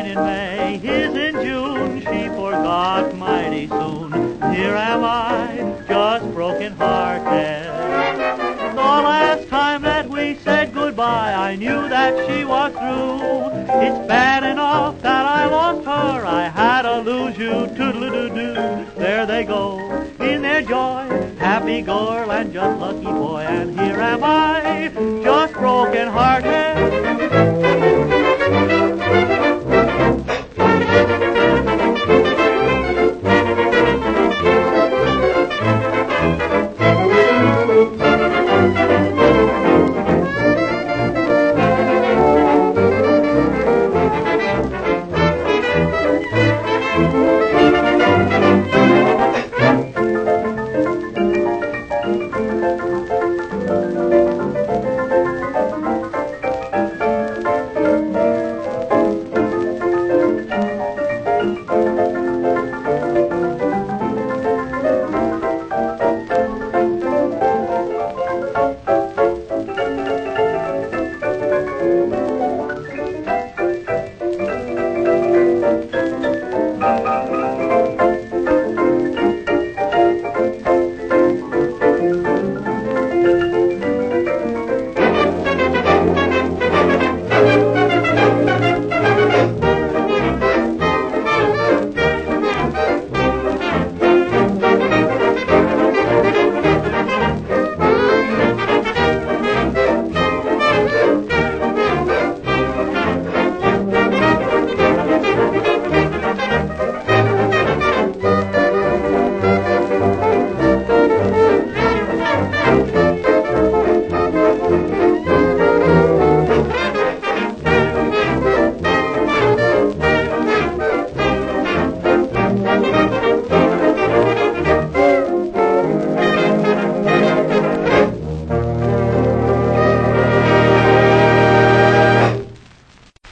mine in May, his in June, she forgot mighty soon. Here am I, just broken-hearted. The last time that we said goodbye, I knew that she was through. It's bad enough that I lost her, I had to lose you, toodle-doo-doo. There they go, in their joy, happy girl and just lucky boy.